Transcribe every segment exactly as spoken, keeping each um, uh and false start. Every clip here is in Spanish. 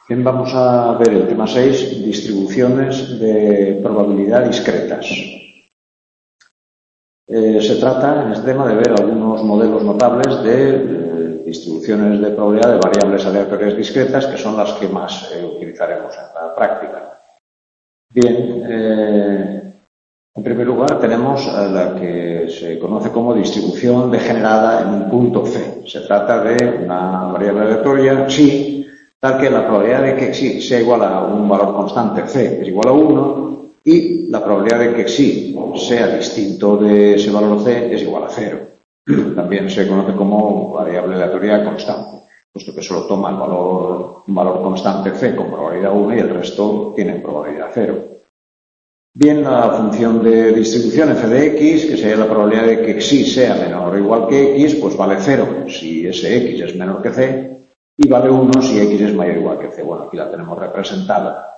Bien, vamos a ver el tema seis, distribuciones de probabilidad discretas. Eh, se trata en este tema de ver algunos modelos notables de eh, distribuciones de probabilidad de variables aleatorias discretas, que son las que más eh, utilizaremos en la práctica. Bien, eh, en primer lugar tenemos a la que se conoce como distribución degenerada en un punto C. Se trata de una variable aleatoria, sí, tal que la probabilidad de que xi sea igual a un valor constante C es igual a uno y la probabilidad de que xi sea distinto de ese valor C es igual a cero. También se conoce como variable aleatoria constante, puesto que solo toma el valor, un valor constante C con probabilidad uno y el resto tiene probabilidad cero. Bien, la función de distribución f de x, que sería la probabilidad de que xi sea menor o igual que x, pues vale cero si ese x es menor que c y vale uno si x es mayor o igual que c. Bueno, aquí la tenemos representada.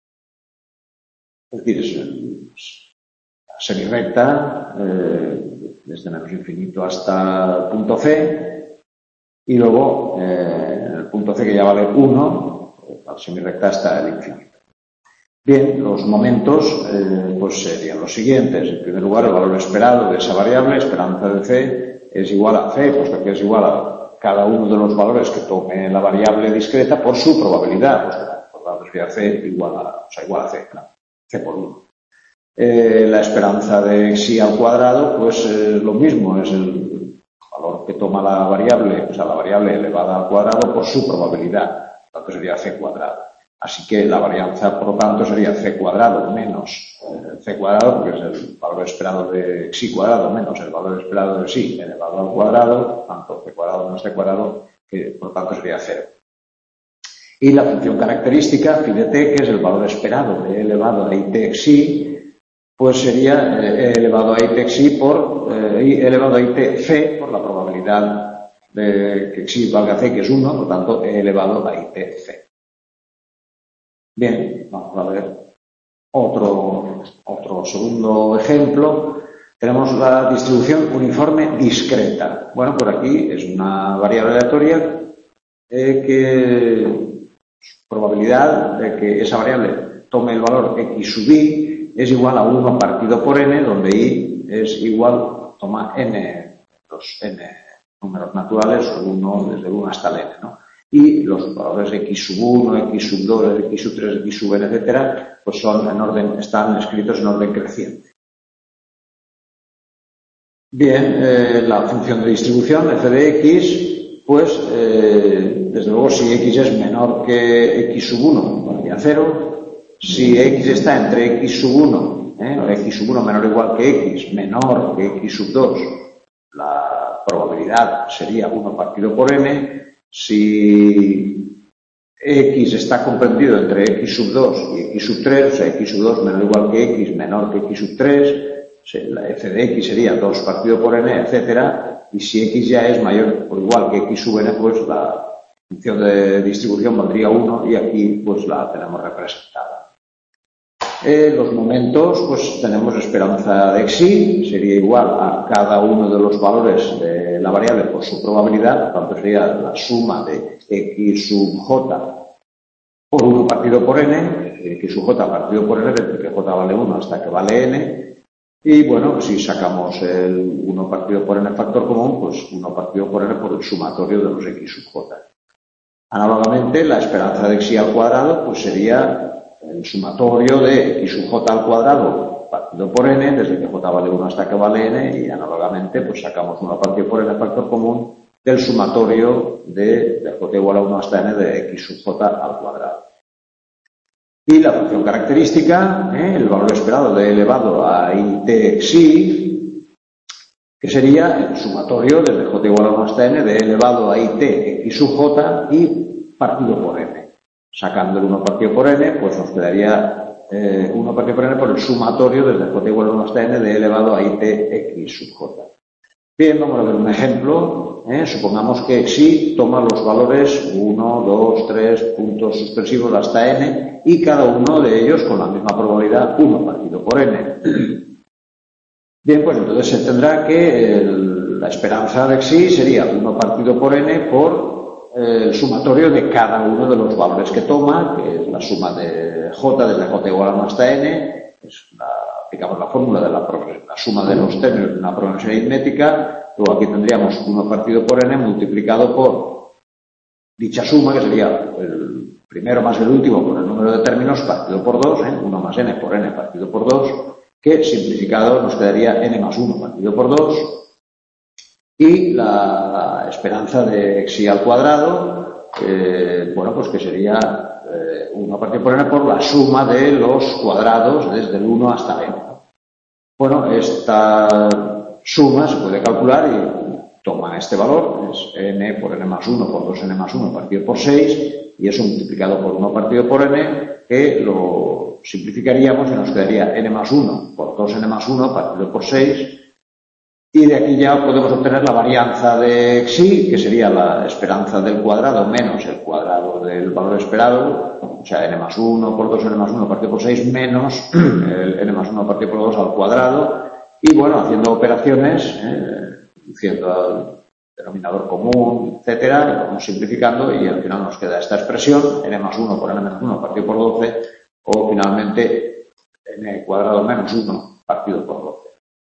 Es decir, es la semirrecta eh, desde menos infinito hasta el punto c y luego eh, el punto c que ya vale uno, la semirrecta hasta el infinito. Bien, los momentos eh, pues serían los siguientes. En primer lugar, el valor esperado de esa variable, esperanza de c, es igual a c, puesto que es igual a cada uno de los valores que tome la variable discreta por su probabilidad. Pues, por tanto, sería c igual a, o sea, igual a c, ¿no? C por uno. Eh, la esperanza de xi al cuadrado, pues eh, lo mismo, es el valor que toma la variable, o sea, la variable elevada al cuadrado por su probabilidad. Por tanto, sería c cuadrado. Así que la varianza, por lo tanto, sería c cuadrado menos eh, c cuadrado, porque es el valor esperado de xi cuadrado menos el valor esperado de xi elevado al cuadrado, tanto c cuadrado menos c cuadrado, que por lo tanto sería cero. Y la función característica, phi de t, que es el valor esperado de e elevado a it xi, pues sería eh, e elevado a it xi por eh, e elevado a it c por la probabilidad de que xi valga c, que es uno, por lo tanto, e elevado a it c. Bien, vamos a ver otro, otro segundo ejemplo. Tenemos la distribución uniforme discreta. Bueno, por aquí es una variable aleatoria eh, que su probabilidad de que esa variable tome el valor x sub i es igual a uno partido por n, donde i es igual, toma n, los n números naturales, uno desde uno hasta el n, ¿no? Y los valores x sub uno, x sub dos, x sub tres, x sub n, etcétera, pues son en orden, están escritos en orden creciente. Bien, eh, la función de distribución f de x, pues eh, desde luego si x es menor que x sub uno, valdría cero. Si x está entre x sub uno, eh, x sub uno menor o igual que x, menor que x sub dos, la probabilidad sería uno partido por n. Si x está comprendido entre x sub dos y x sub tres, o sea, x sub dos menor o igual que x, menor que x sub tres, la f de x sería dos partido por n, etcétera. Y si x ya es mayor o igual que x sub n, pues la función de distribución valdría uno y aquí pues la tenemos representada. Eh, los momentos, pues tenemos esperanza de xi, sería igual a cada uno de los valores de la variable por su probabilidad, por tanto sería la suma de x sub j por uno partido por n, x sub j partido por n, desde que j vale uno hasta que vale n, y bueno, si sacamos el uno partido por n factor común, pues uno partido por n por el sumatorio de los x sub j. Análogamente, la esperanza de xi al cuadrado, pues sería el sumatorio de x sub j al cuadrado partido por n, desde que j vale uno hasta que vale n, y análogamente pues sacamos uno partido por n factor común del sumatorio de, de j igual a uno hasta n de x sub j al cuadrado. Y la función característica, ¿eh? el valor esperado de elevado a it xi, que sería el sumatorio desde j igual a uno hasta n de elevado a it x sub j y partido por n. Sacando el uno partido por n, pues nos quedaría eh, uno partido por n por el sumatorio desde j igual a uno hasta n de elevado a it x sub j. Bien, vamos a ver un ejemplo. ¿eh? Supongamos que xi toma los valores uno, dos, tres, puntos suspensivos hasta n y cada uno de ellos con la misma probabilidad uno partido por n. Bien, pues entonces se tendrá que el, la esperanza de xi sería uno partido por n por eh, el sumatorio de cada uno de los valores que toma, que es la suma de j desde j igual a uno hasta n, es la, aplicamos la fórmula de la, la suma de los términos de una progresión aritmética. Luego aquí tendríamos uno partido por n multiplicado por dicha suma, que sería el primero más el último por el número de términos partido por dos, ¿eh? uno más n por n partido por dos, que simplificado nos quedaría n más uno partido por dos, y la esperanza de xi al cuadrado, eh, bueno, pues que sería eh, uno partido por n por la suma de los cuadrados desde el uno hasta n. Bueno, esta suma se puede calcular y toma este valor, es n por n más uno por dos n más uno partido por seis, y eso multiplicado por uno partido por n, que lo simplificaríamos y nos quedaría n más uno por dos n más uno partido por seis, y de aquí ya podemos obtener la varianza de xi, que sería la esperanza del cuadrado menos el cuadrado del valor esperado, o sea, n más uno por dos n más uno partido por seis menos el n más uno partido por dos al cuadrado, y bueno, haciendo operaciones, eh, diciendo al denominador común, etcétera, lo vamos simplificando y al final nos queda esta expresión, n más uno por n menos uno partido por doce, o finalmente n cuadrado menos uno partido por doce.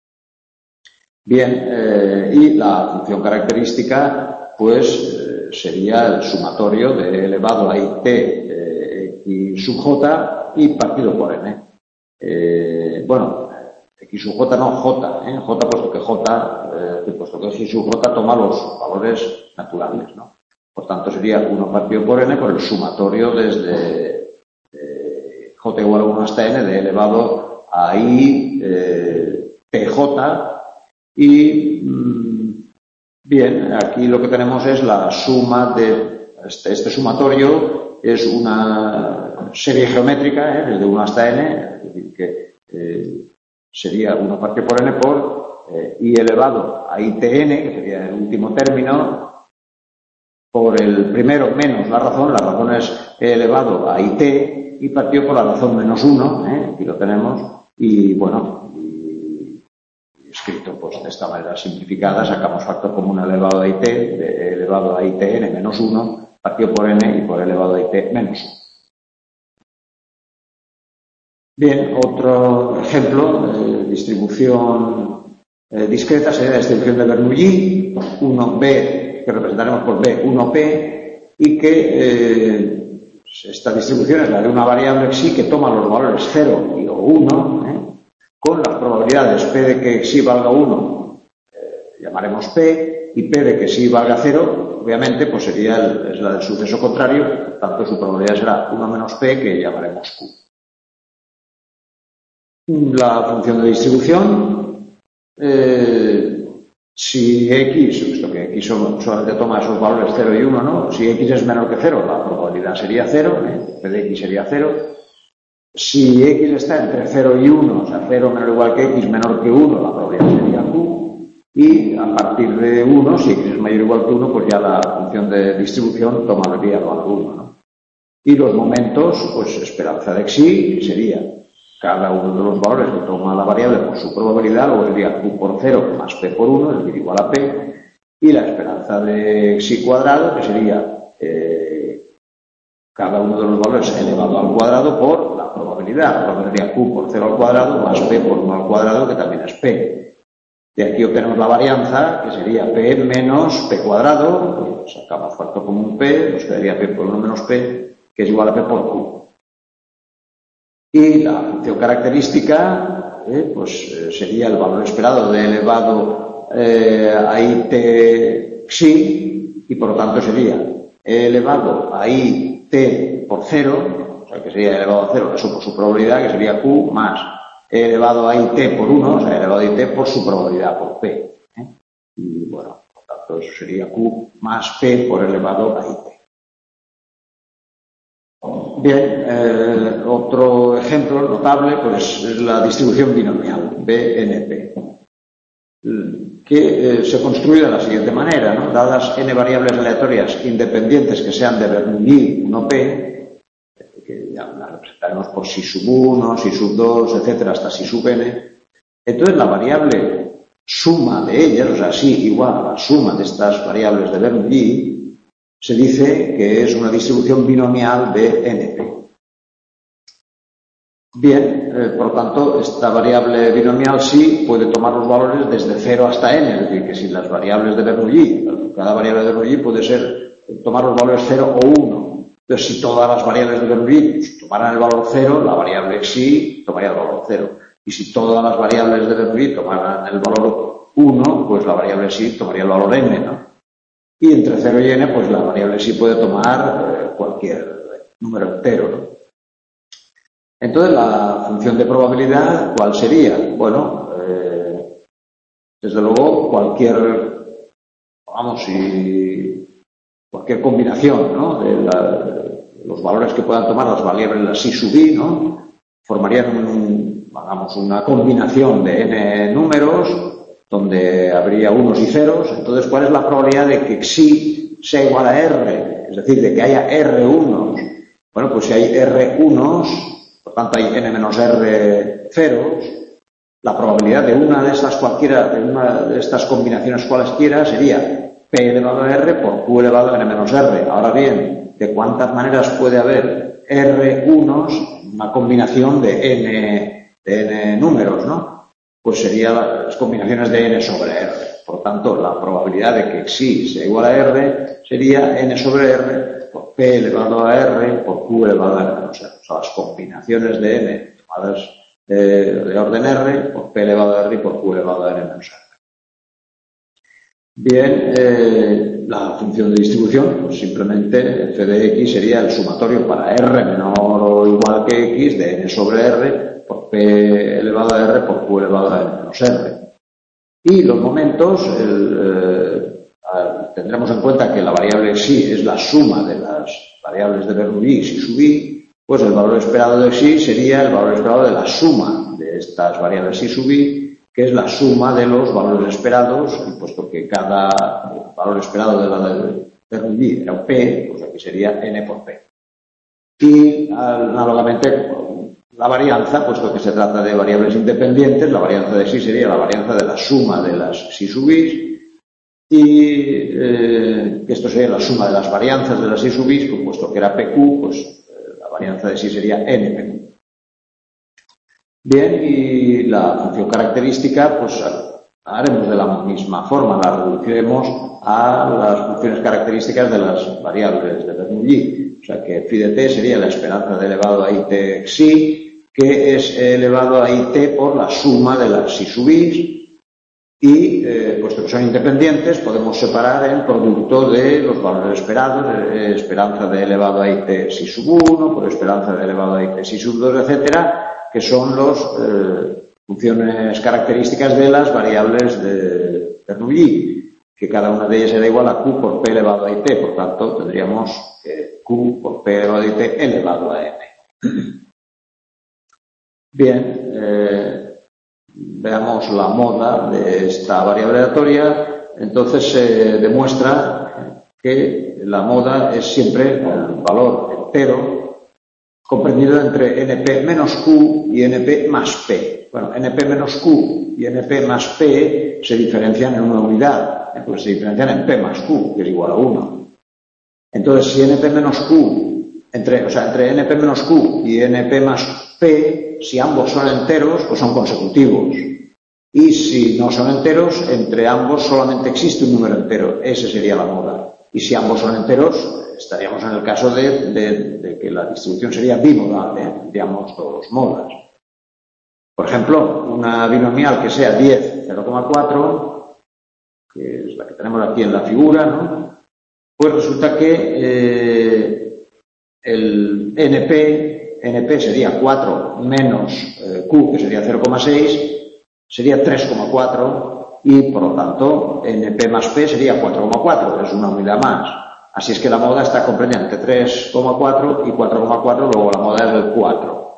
Bien, eh, y la función característica, pues, eh, sería el sumatorio de elevado a it eh, x sub j y partido por n. Eh, bueno, x sub j no, j, ¿eh? j puesto que j, eh, puesto que x sub j toma los valores naturales, ¿no? Por tanto, sería uno partido por n por el sumatorio desde eh, j igual a uno hasta n de elevado a i eh, pj. Y bien, aquí lo que tenemos es la suma de este, este sumatorio, es una serie geométrica, ¿eh? Desde uno hasta n, es decir, que eh, sería uno partido por n por eh, i elevado a itn, que sería el último término, por el primero menos la razón, la razón es e elevado a it, y partido por la razón menos uno, ¿eh? Aquí lo tenemos, y bueno, escrito pues de esta manera simplificada, sacamos factor común elevado a it, de elevado a itn menos uno, partido por n y por elevado a it menos uno. Bien, otro ejemplo de distribución eh, discreta sería la distribución de Bernoulli, uno b, que representaremos por b, uno p, y que eh, esta distribución es la de una variable xi que toma los valores cero y o uno, ¿eh? Con las probabilidades P de que xi valga uno, eh, llamaremos P, y P de que xi valga cero, obviamente, pues sería el, es la del suceso contrario, por tanto su probabilidad será uno menos P, que llamaremos Q. La función de distribución, eh, si x, puesto que x solamente toma esos valores cero y uno, ¿no? Si x es menor que cero, la probabilidad sería cero, ¿eh? P de x sería cero. Si x está entre cero y uno, o sea, cero menor o igual que x menor que uno, la probabilidad sería Q. Y a partir de uno, si x es mayor o igual que uno, pues ya la función de distribución tomaría el valor uno, ¿no? Y los momentos, pues esperanza de xi sería cada uno de los valores que toma la variable por su probabilidad, luego sería Q por cero más P por uno, es decir, igual a P. Y la esperanza de xi cuadrado, que sería eh, cada uno de los valores elevado al cuadrado por la probabilidad. La probabilidad sería Q por cero al cuadrado más P por uno al cuadrado, que también es P. De aquí obtenemos la varianza, que sería P menos P cuadrado. Sacamos factor común P, nos quedaría P por uno menos P, que es igual a P por Q. Y la función característica, eh, pues eh, sería el valor esperado de elevado eh, a it xi, y por lo tanto sería e elevado a it por cero, o sea que sería elevado a cero, eso por su probabilidad, que sería Q, más e elevado a it por uno, o sea, elevado a it por su probabilidad, por P. ¿eh? Y bueno, por tanto eso sería Q más P por elevado a it. Bien, eh, otro ejemplo notable pues es la distribución binomial, B N P, que eh, se construye de la siguiente manera, ¿no? Dadas n variables aleatorias independientes que sean de Bernoulli uno P, que ya las representaremos por si sub uno, si sub dos, etcétera, hasta si sub n, entonces la variable suma de ellas, o sea, si igual a la suma de estas variables de Bernoulli, se dice que es una distribución binomial de N P. Bien, eh, por lo tanto, esta variable binomial sí puede tomar los valores desde cero hasta n, es decir, que si las variables de Bernoulli, cada variable de Bernoulli puede ser tomar los valores cero o uno. Entonces, si todas las variables de Bernoulli pues, tomaran el valor cero, la variable sí tomaría el valor cero. Y si todas las variables de Bernoulli tomaran el valor uno, pues la variable sí tomaría el valor n, ¿no? Y entre cero y n, pues la variable sí puede tomar eh, cualquier número entero, ¿no? Entonces, la función de probabilidad, ¿cuál sería? Bueno, eh, desde luego, cualquier, vamos, si, cualquier combinación, ¿no? De la, los valores que puedan tomar las variables las sí sub i, ¿no? Formarían, un, vamos, una combinación de n números donde habría unos y ceros. Entonces, ¿cuál es la probabilidad de que xi sea igual a r? Es decir, de que haya r unos. Bueno, pues si hay r unos, por tanto hay n menos r ceros, la probabilidad de una de estas cualquiera, de una de estas combinaciones cualesquiera sería p elevado a r por q elevado a n menos r. Ahora bien, ¿de cuántas maneras puede haber r unos, una combinación de n, de n números, ¿no? Pues serían las combinaciones de n sobre r. Por tanto, la probabilidad de que xi sea igual a r sería n sobre r por p elevado a r por q elevado a n menos r. O sea, las combinaciones de n tomadas de, de orden r por p elevado a r y por q elevado a n menos r. Bien, eh, la función de distribución, pues simplemente f de x sería el sumatorio para r menor o igual que x de n sobre r por p elevado a r por q elevado a n menos r. Y los momentos, el, eh, tendremos en cuenta que la variable xi es la suma de las variables de Bernoulli si sub i, pues el valor esperado de xi sería el valor esperado de la suma de estas variables si sub i, que es la suma de los valores esperados, y puesto que cada valor esperado de la de Bernoulli era un p, pues aquí sería n por p. Y análogamente la varianza, puesto que se trata de variables independientes, la varianza de xi sería la varianza de la suma de las si sub i, y eh, que esto sería la suma de las varianzas de las si sub i, pues, puesto que era pq, pues eh, la varianza de xi sería npq. Bien, y la función característica, pues haremos de la misma forma, la reduciremos a las funciones características de las variables de Bernoulli. O sea que phi de t sería la esperanza de elevado a it xi, que es elevado a it por la suma de las si sub i, y eh, puesto que son independientes, podemos separar el producto de los valores esperados, eh, esperanza de elevado a it si sub uno, por esperanza de elevado a it si sub dos, etcétera, que son las eh, funciones características de las variables de Bernoulli, que cada una de ellas era igual a q por p elevado a it, por tanto tendríamos que q por p elevado a it elevado a n. Bien, eh, veamos la moda de esta variable aleatoria. Entonces se demuestra que la moda es siempre el valor entero comprendido entre np menos q y np más p. Bueno, np menos q y np más p se diferencian en una unidad, pues se diferencian en p más q, que es igual a uno. Entonces, si np menos q, entre, o sea, entre np menos q y np más p, si ambos son enteros, pues son consecutivos. Y si no son enteros, entre ambos solamente existe un número entero. Esa sería la moda. Y si ambos son enteros, estaríamos en el caso de, de, de que la distribución sería bimodal, ¿eh? Tendríamos dos modas. Por ejemplo, una binomial que sea diez, cero coma cuatro, que es la que tenemos aquí en la figura, ¿no? Pues resulta que eh, el np, np sería cuatro menos eh, q, que sería cero coma seis, sería tres coma cuatro, y por lo tanto np más p sería cuatro coma cuatro, es una unidad más. Así es que la moda está comprendida entre tres coma cuatro y cuatro coma cuatro, luego la moda es del cuatro.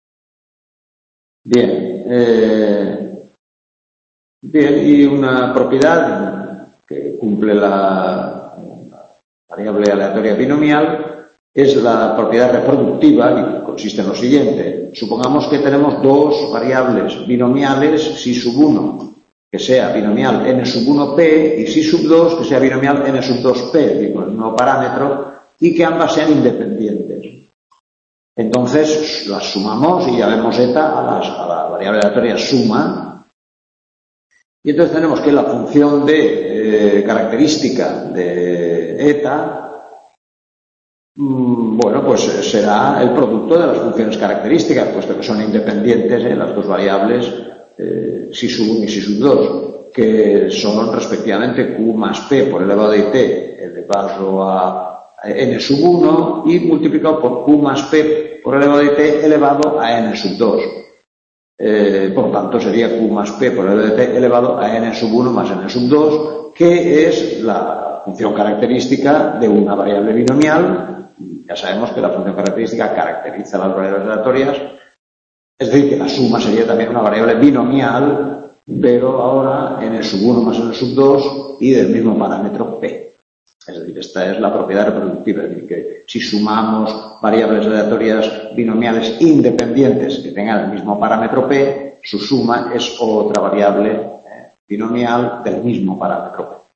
Bien, eh, bien, y una propiedad que cumple la, la variable aleatoria binomial es la propiedad reproductiva, y consiste en lo siguiente. Supongamos que tenemos dos variables binomiales si sub uno, que sea binomial n sub uno p y si sub dos que sea binomial n sub dos p, es decir, con el nuevo parámetro, y que ambas sean independientes. Entonces las sumamos y ya vemos eta a, las, a la variable aleatoria suma. Y entonces tenemos que la función de eh, característica de eta, mmm, bueno, pues será el producto de las funciones características, puesto que son independientes ¿eh? las dos variables eh, si sub uno y si sub dos, que son respectivamente q más p por elevado a t elevado a n sub uno y multiplicado por q más p por elevado a t elevado a n sub dos. Eh, por tanto, sería q más p por elevado a t elevado a n sub uno más n sub dos, que es la función característica de una variable binomial. Ya sabemos que la función característica caracteriza las variables aleatorias, es decir, que la suma sería también una variable binomial, pero ahora n sub uno más n sub dos y del mismo parámetro p. Es decir, esta es la propiedad reproductiva, es decir, que si sumamos variables aleatorias binomiales independientes que tengan el mismo parámetro p, su suma es otra variable eh, binomial del mismo parámetro p.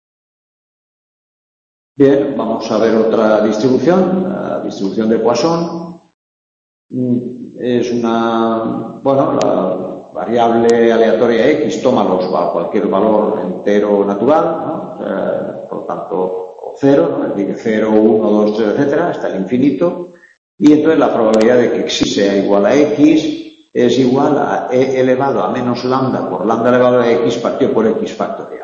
Bien, vamos a ver otra distribución, la distribución de Poisson. Es una, bueno, la variable aleatoria x toma los, cualquier valor entero natural, ¿no? Eh, por lo tanto, o cero, ¿no? Es decir, cero, uno, dos, tres, etcétera, hasta el infinito. Y entonces la probabilidad de que x sea igual a x es igual a e elevado a menos lambda por lambda elevado a x partido por x factorial.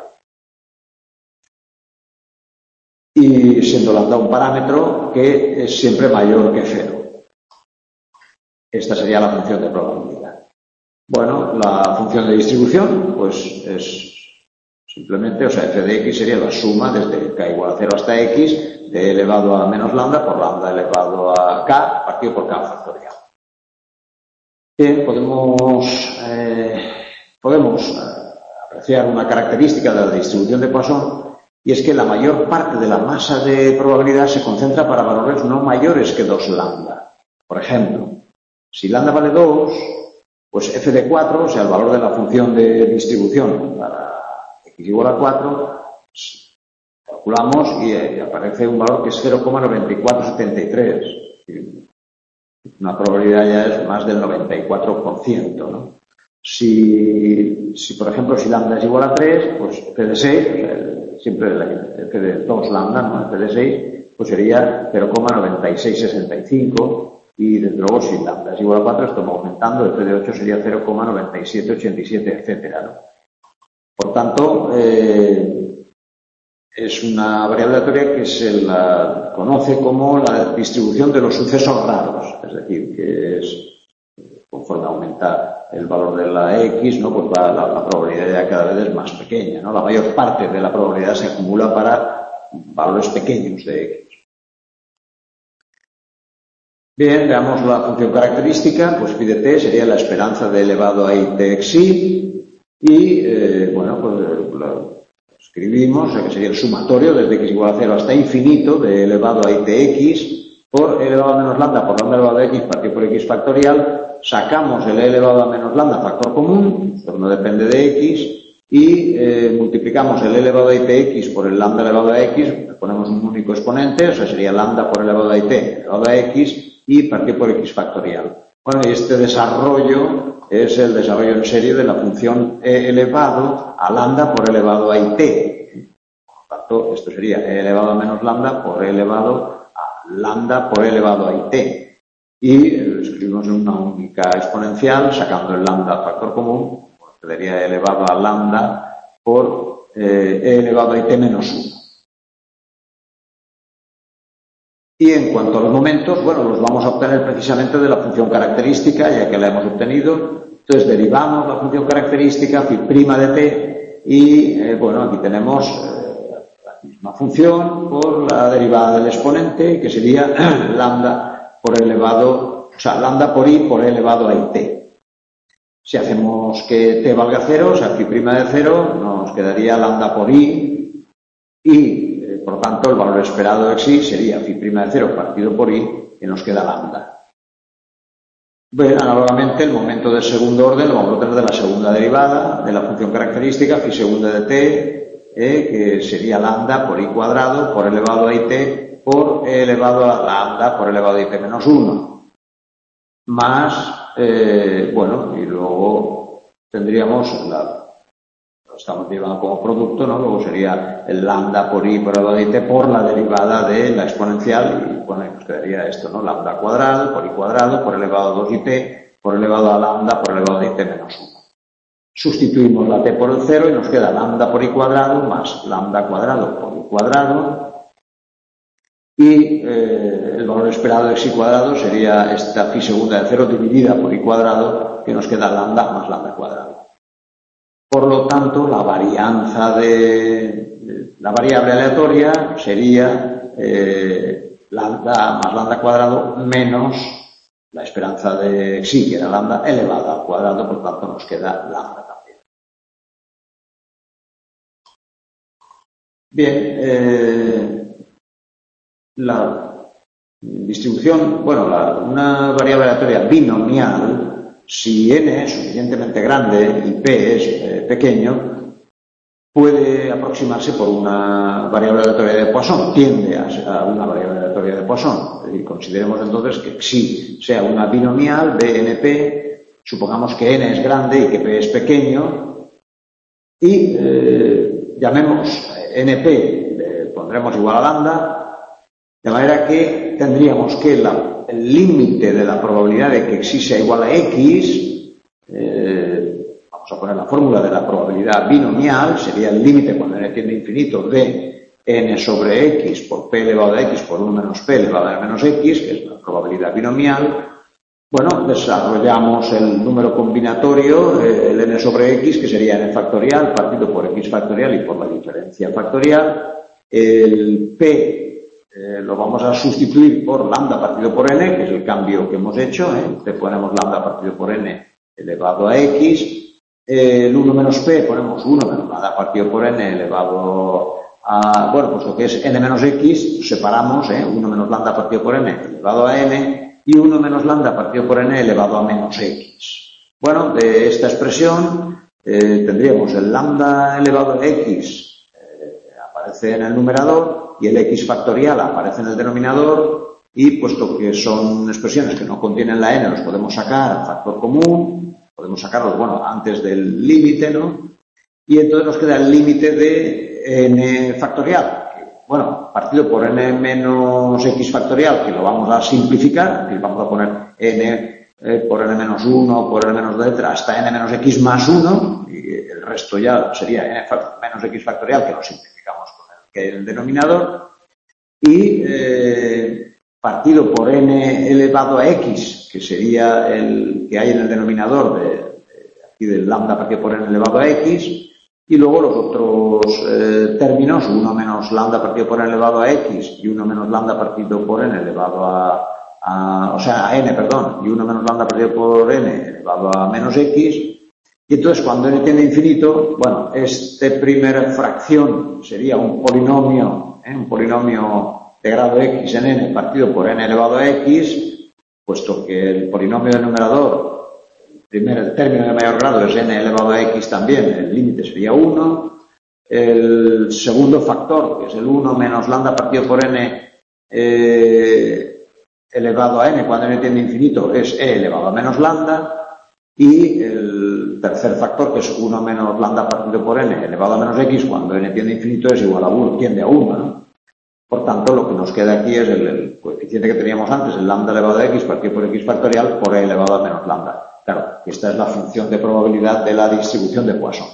Y siendo lambda un parámetro que es siempre mayor que cero. Esta sería la función de probabilidad. Bueno, la función de distribución, pues es simplemente, o sea, f de x sería la suma desde k igual a cero hasta x de e elevado a menos lambda por lambda elevado a k partido por k factorial. Bien, podemos, eh, podemos apreciar una característica de la distribución de Poisson, y es que la mayor parte de la masa de probabilidad se concentra para valores no mayores que dos lambda. Por ejemplo, si lambda vale dos, pues f de cuatro, o sea, el valor de la función de distribución para x igual a cuatro, calculamos y eh, aparece un valor que es cero coma noventa y cuatro setenta y tres. Una probabilidad ya es más del noventa y cuatro por ciento, ¿no? Si, si, por ejemplo, si lambda es igual a tres, pues f de seis, o sea, el, siempre el f de dos lambda, ¿no? F de seis, pues sería cero coma noventa y seis sesenta y cinco. Y desde luego si lambda es igual a cuatro, esto va aumentando, f de ocho sería cero coma noventa y siete ochenta y siete, etcétera, ¿no? Por tanto, eh, es una variable aleatoria que se la conoce como la distribución de los sucesos raros, es decir, que es, conforme aumenta el valor de la x, ¿no? Pues va, la, la probabilidad ya cada vez es más pequeña, ¿no? La mayor parte de la probabilidad se acumula para valores pequeños de x. Bien, veamos la función característica, pues phi de t sería la esperanza de elevado a i t xi y, eh, bueno, pues lo escribimos, o sea que sería el sumatorio desde x igual a cero hasta infinito de elevado a i t x por e elevado a menos lambda por lambda elevado a x partido por x factorial, sacamos el e elevado a menos lambda factor común, esto no depende de x, y eh, multiplicamos el e elevado a i t x por el lambda elevado a x, ponemos un único exponente, o sea sería lambda por elevado a i t elevado a x, y partido por x factorial. Bueno, y este desarrollo es el desarrollo en serie de la función e elevado a lambda por elevado a t. Por tanto, esto sería e elevado a menos lambda por e elevado a lambda por e elevado a t. Y lo escribimos en una única exponencial, sacando el lambda factor común, pues quedaría e elevado a lambda por eh, e elevado a t menos uno. Y en cuanto a los momentos, bueno, los vamos a obtener precisamente de la función característica, ya que la hemos obtenido. Entonces derivamos la función característica phi' de t y, eh, bueno, aquí tenemos eh, la misma función por la derivada del exponente, que sería lambda por elevado, o sea, lambda por i por e elevado a t. Si hacemos que t valga cero, o sea, phi' de cero, nos quedaría lambda por i y por lo tanto, el valor esperado de xi sería phi' de cero partido por i, que nos queda lambda. Bueno, análogamente, el momento del segundo orden lo vamos a obtener de la segunda derivada de la función característica phi segunda de t, eh, que sería lambda por i cuadrado por elevado a it por e elevado a lambda por elevado a it menos uno. Más, eh, bueno, y luego tendríamos, la, lo estamos llevando como producto, ¿no? Luego sería el lambda por i por elevado a it por la derivada de la exponencial y, bueno, nos quedaría esto, ¿no? Lambda cuadrado por i cuadrado por elevado a dos i t por elevado a lambda por elevado a it menos uno. Sustituimos la t por el cero y nos queda lambda por i cuadrado más lambda cuadrado por i cuadrado. Y eh, el valor esperado de x cuadrado sería esta phi segunda de cero dividida por i cuadrado, que nos queda lambda más lambda cuadrado. Por lo tanto, la varianza de, de la variable aleatoria sería eh, lambda más lambda cuadrado menos la esperanza de xi, que era lambda elevada al cuadrado, por lo tanto nos queda lambda también. Bien, eh, la distribución, bueno, la, una variable aleatoria binomial, si n es suficientemente grande y p es eh, pequeño, puede aproximarse por una variable aleatoria de Poisson, tiende a, a una variable aleatoria de Poisson. Es decir, consideremos entonces que xi sea una binomial, bnp, supongamos que n es grande y que p es pequeño, y eh, llamemos np, le pondremos igual a lambda, de manera que tendríamos que la, el límite de la probabilidad de que xi sea igual a x, eh, vamos a poner la fórmula de la probabilidad binomial, sería el límite cuando n tiende a infinito de n sobre x por p elevado a x por uno menos p elevado a menos x, que es la probabilidad binomial. Bueno, desarrollamos el número combinatorio, eh, el n sobre x, que sería n factorial partido por x factorial y por la diferencia factorial. El p Eh, lo vamos a sustituir por lambda partido por n, que es el cambio que hemos hecho, ¿eh? Le ponemos lambda partido por n elevado a x, eh, el uno menos p ponemos uno menos lambda partido por n elevado a, bueno, pues lo que es n menos x, separamos, ¿eh? uno menos lambda partido por n elevado a n y uno menos lambda partido por n elevado a menos x. Bueno, de esta expresión eh, tendríamos el lambda elevado a x, eh, aparece en el numerador, y el x factorial aparece en el denominador, y puesto que son expresiones que no contienen la n, los podemos sacar factor común, podemos sacarlos, bueno, antes del límite, ¿no? Y entonces nos queda el límite de n factorial, que, bueno, partido por n menos x factorial, que lo vamos a simplificar, que vamos a poner n eh, por n menos uno, por n menos dos, etcétera, hasta n menos x más uno, y el resto ya sería n menos x factorial, que lo simplificamos con el que el denominador, y eh, partido por n elevado a x, que sería el que hay en el denominador de, de aquí del lambda partido por n elevado a x, y luego los otros eh, términos, uno menos lambda partido por n elevado a x y uno menos lambda partido por n elevado a, a o sea, a n, perdón, y uno menos lambda partido por n elevado a menos x. Y entonces, cuando n tiende a infinito, bueno, este primera fracción sería un polinomio, ¿eh? un polinomio de grado x en n partido por n elevado a x, puesto que el polinomio del numerador, el primer término de mayor grado es n elevado a x también, el límite sería uno. El segundo factor, que es el uno menos lambda partido por n eh, elevado a n cuando n tiende a infinito, es e elevado a menos lambda. Y el tercer factor, que es uno menos lambda partido por n elevado a menos x, cuando n tiende a infinito es igual a uno, tiende a uno, ¿no? Por tanto, lo que nos queda aquí es el, el coeficiente que teníamos antes, el lambda elevado a x partido por x factorial por e elevado a menos lambda. Claro, esta es la función de probabilidad de la distribución de Poisson.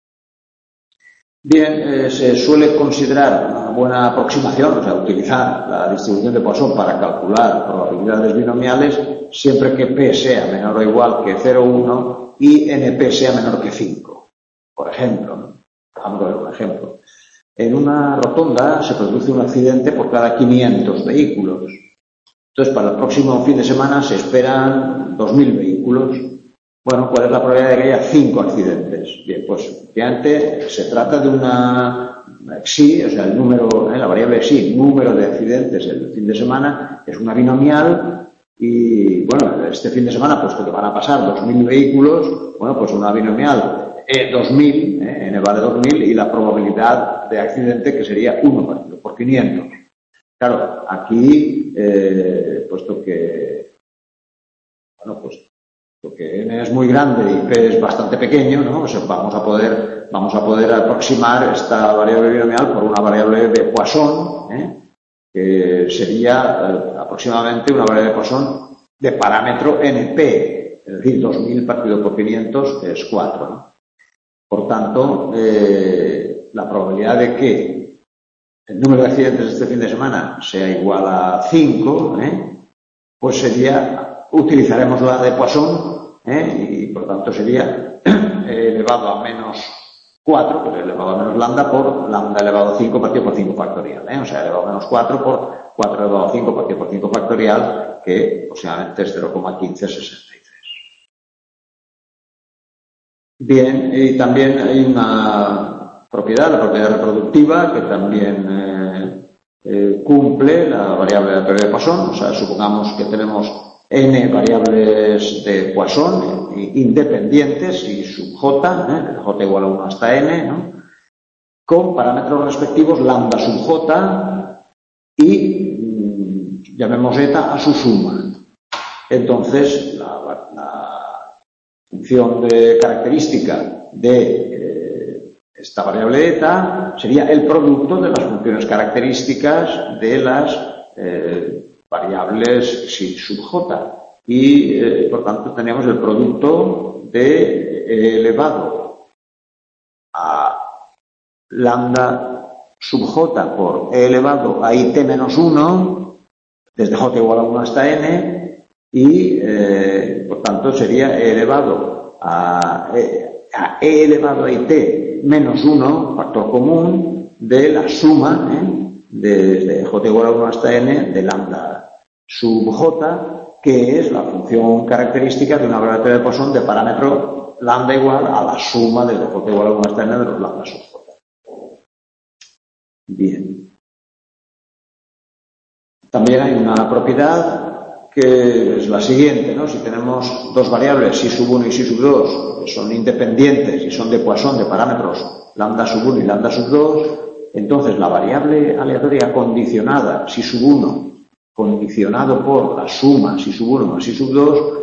Bien, eh, se suele considerar una buena aproximación, o sea, utilizar la distribución de Poisson para calcular probabilidades binomiales siempre que p sea menor o igual que cero coma uno y np sea menor que cinco. Por ejemplo, ¿no? Vamos a ver un ejemplo. En una rotonda se produce un accidente por cada quinientos vehículos. Entonces, para el próximo fin de semana se esperan dos mil vehículos. Bueno, ¿cuál es la probabilidad de que haya cinco accidentes? Bien, pues, obviamente, se trata de una xi, o sea, el número, ¿eh? la variable xi, número de accidentes el fin de semana, es una binomial, y, bueno, este fin de semana, puesto que van a pasar dos mil vehículos, bueno, pues una binomial eh, dos mil, eh, n vale dos mil, y la probabilidad de accidente que sería uno partido por quinientos. Claro, aquí, eh, puesto que, bueno, pues, porque n es muy grande y p es bastante pequeño, ¿no? Pues vamos a poder, vamos a poder aproximar esta variable binomial por una variable de Poisson, ¿eh? Que sería eh, aproximadamente una variable de Poisson de parámetro np, es decir, dos mil partido por quinientos es cuatro, ¿no? Por tanto, eh, la probabilidad de que el número de accidentes este fin de semana sea igual a cinco, ¿eh? Pues sería, utilizaremos la de Poisson, ¿eh? Y por tanto sería elevado a menos cuatro, pues elevado a menos lambda por lambda elevado a cinco partido por cinco factorial, ¿eh? O sea, elevado a menos cuatro por cuatro elevado a cinco partido por cinco factorial, que aproximadamente es cero coma quince sesenta y tres. Bien, y también hay una propiedad, la propiedad reproductiva, que también eh, eh, cumple la variable de la teoría de Poisson. O sea, supongamos que tenemos n variables de Poisson eh, independientes y sub j, ¿eh? J igual a uno hasta n, ¿no? Con parámetros respectivos lambda sub j y mmm, llamemos eta a su suma. Entonces, la, la función de característica de eh, esta variable eta sería el producto de las funciones características de las eh, variables psi sub j. Y, eh, por tanto, tenemos el producto de e elevado a lambda sub j por e elevado a it menos uno, desde j igual a uno hasta n, y, eh, por tanto, sería e elevado a, a e elevado a it menos uno, factor común, de la suma, ¿eh? desde j igual a uno hasta n de lambda sub j, que es la función característica de una variable de Poisson de parámetro lambda igual a la suma desde j igual a uno hasta n de los lambda sub j. Bien. También hay una propiedad que es la siguiente, ¿no? Si tenemos dos variables, psi sub uno y psi sub dos, que son independientes y son de Poisson de parámetros lambda sub uno y lambda sub dos, entonces la variable aleatoria condicionada, psi sub uno, condicionado por la suma psi sub uno más psi sub dos,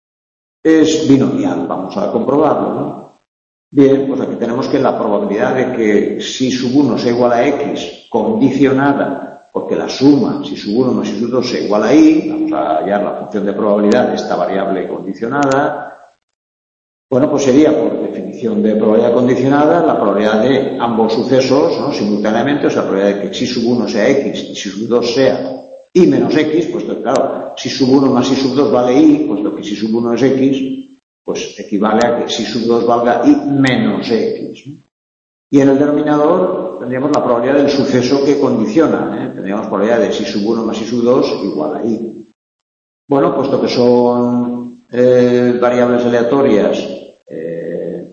es binomial. Vamos a comprobarlo, ¿no? Bien, pues aquí tenemos que la probabilidad de que psi sub uno sea igual a x condicionada porque la suma psi sub uno más psi sub dos sea igual a y, vamos a hallar la función de probabilidad de esta variable condicionada. Bueno, pues sería, por definición de probabilidad condicionada, la probabilidad de ambos sucesos, ¿no? Simultáneamente, o sea, la probabilidad de que psi sub uno sea x y psi sub dos sea y menos x, puesto que, claro, psi sub uno más psi sub dos vale y, puesto que psi sub uno es x, pues equivale a que psi sub dos valga y menos x, ¿no? Y en el denominador tendríamos la probabilidad del suceso que condiciona, ¿eh? Tendríamos probabilidad de psi sub uno más psi sub dos igual a y. Bueno, puesto que son eh, variables aleatorias eh,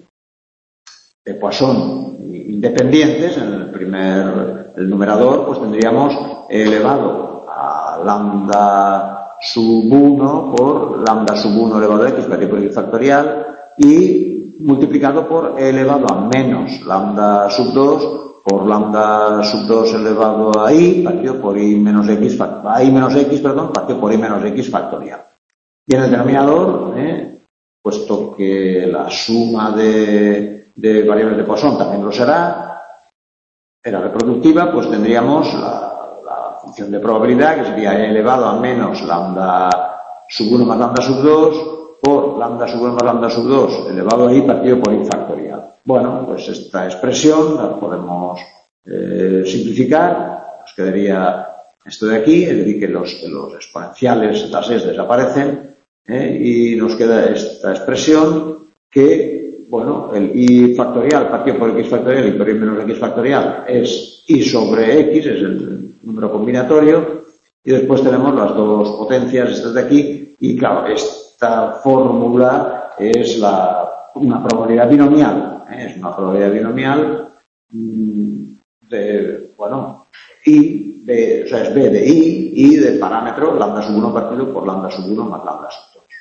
de Poisson independientes, en el primer, el numerador, pues tendríamos elevado a lambda sub uno por lambda sub uno elevado a x partido por x factorial y multiplicado por e elevado a menos lambda sub dos por lambda sub dos elevado a y partido por y menos x, a y menos x, perdón, partido por y menos x factorial. Y en el denominador, eh, puesto que la suma de, de variables de Poisson también lo será, era reproductiva, pues tendríamos la, la función de probabilidad, que sería e elevado a menos lambda sub uno más lambda sub dos por lambda sub uno más lambda sub dos elevado a y partido por y factorial. Bueno, pues esta expresión la podemos eh, simplificar. Nos quedaría esto de aquí, es decir, que los, que los exponenciales, las es, desaparecen, ¿eh? Y nos queda esta expresión que, bueno, el y factorial partido por x factorial y por y menos x factorial es y sobre x, es el número combinatorio, y después tenemos las dos potencias, estas de aquí, y claro, esta fórmula es la, una probabilidad binomial, ¿eh? Es una probabilidad binomial mmm, de, bueno, y B, o sea, es B de I, I de parámetro lambda sub uno partido por lambda sub uno más lambda sub dos.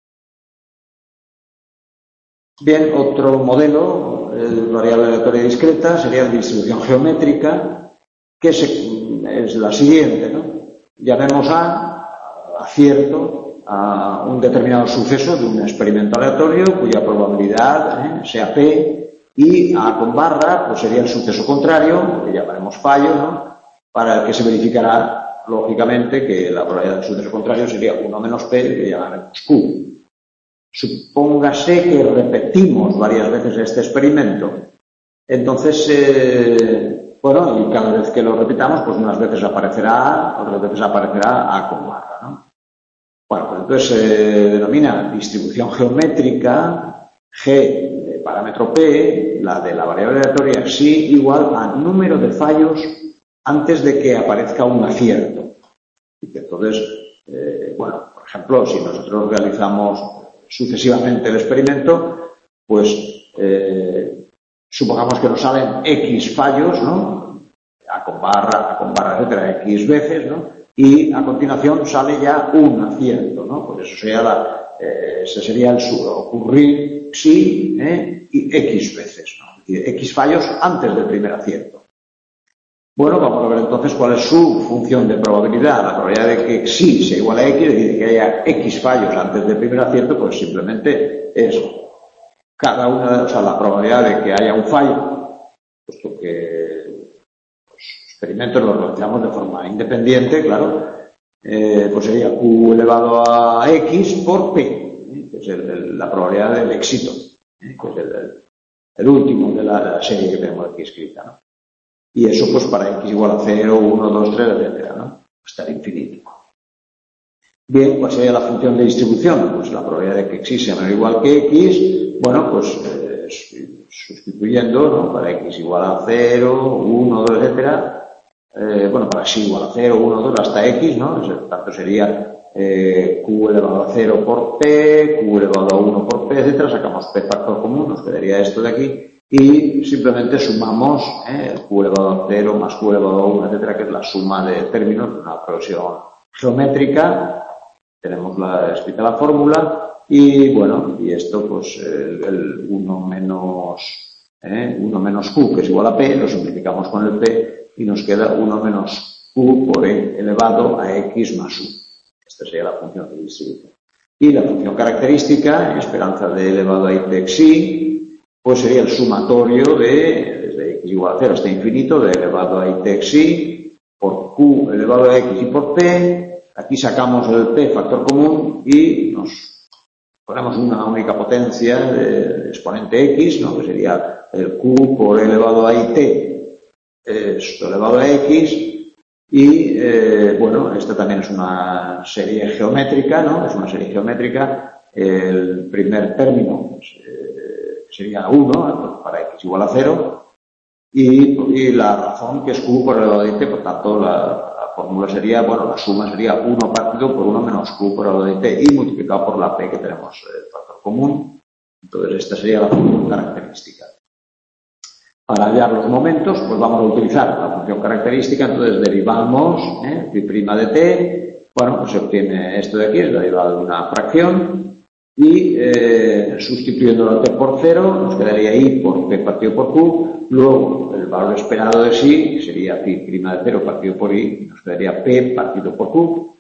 Bien, otro modelo de variable aleatoria discreta sería la distribución geométrica, que es, es la siguiente, ¿no? Llamemos A, acierto, a un determinado suceso de un experimento aleatorio cuya probabilidad ¿eh? sea P, y A con barra pues sería el suceso contrario, que llamaremos fallo, ¿no? Para el que se verificará, lógicamente, que la probabilidad del suceso contrario sería uno menos P, que llamaremos Q. Supóngase que repetimos varias veces este experimento. Entonces, eh, bueno, y cada vez que lo repitamos, pues unas veces aparecerá A, otras veces aparecerá A con barra, ¿no? Bueno, pues entonces se denomina distribución geométrica G de parámetro P, la de la variable aleatoria psi, igual a número de fallos antes de que aparezca un acierto. Y entonces, eh, bueno, por ejemplo, si nosotros realizamos sucesivamente el experimento, pues eh, supongamos que nos salen X fallos, ¿no? A con barra, A con barra, etcétera, X veces, ¿no? Y a continuación sale ya un acierto, ¿no? Pues eso sería la, eh, ese sería el ocurrir sí, ¿eh? Y X veces, ¿no? Es decir, X fallos antes del primer acierto. Bueno, vamos a ver entonces cuál es su función de probabilidad. La probabilidad de que sí sea igual a X, es decir, que haya X fallos antes del primer acierto, pues simplemente es cada una de, o sea, la probabilidad de que haya un fallo, puesto que los experimentos los realizamos de forma independiente, claro, eh, pues sería Q elevado a X por P, ¿eh? Que es el, el, la probabilidad del éxito, ¿eh? Que es el, el, el último de la, de la serie que tenemos aquí escrita, ¿no? Y eso pues para X igual a cero, uno, dos, tres, etcétera, ¿no? Hasta el infinito. Bien, ¿cuál sería la función de distribución? Pues la probabilidad de que X sea menor o igual que X, bueno, pues eh, sustituyendo, ¿no? Para X igual a cero, uno, dos, etcétera, eh, bueno, para X igual a cero, uno, dos, hasta X, ¿no? Por tanto sería eh, Q elevado a cero por P, Q elevado a uno por P, etcétera, sacamos P factor común, nos quedaría esto de aquí, y simplemente sumamos eh, el Q elevado a cero más Q elevado a uno, etcétera, que es la suma de términos de una progresión geométrica. Tenemos la, escrita la fórmula y bueno, y esto pues el, el uno menos eh, uno menos Q, que es igual a P, lo simplificamos con el P y nos queda uno menos Q por E elevado a X más U. Esta sería la función de distribución. Y la función característica, esperanza de elevado a I de Xi, pues sería el sumatorio de, desde X igual a cero hasta infinito, de elevado a I de Xi por Q elevado a X y por P. Aquí sacamos el P factor común y nos ponemos una única potencia de exponente X, ¿no? Que sería el Q por elevado a I t es elevado a X. Y, eh, bueno, esta también es una serie geométrica, ¿no? Es una serie geométrica. El primer término pues, eh, sería uno, para X igual a cero. Y, y la razón que es Q por elevado a I t, por tanto, la, la fórmula sería, bueno, la suma sería uno partido por uno menos Q por elevado a I t y multiplicado por la P que tenemos el factor común. Entonces, esta sería la función característica. Para hallar los momentos, pues vamos a utilizar la función característica, entonces derivamos ¿eh? Phi' de t, bueno, pues se obtiene esto de aquí, es la derivada de una fracción, y eh, sustituyendo la t por cero, nos quedaría I por P partido por Q, luego el valor esperado de psi, que sería Phi' de cero partido por I, nos quedaría P partido por Q.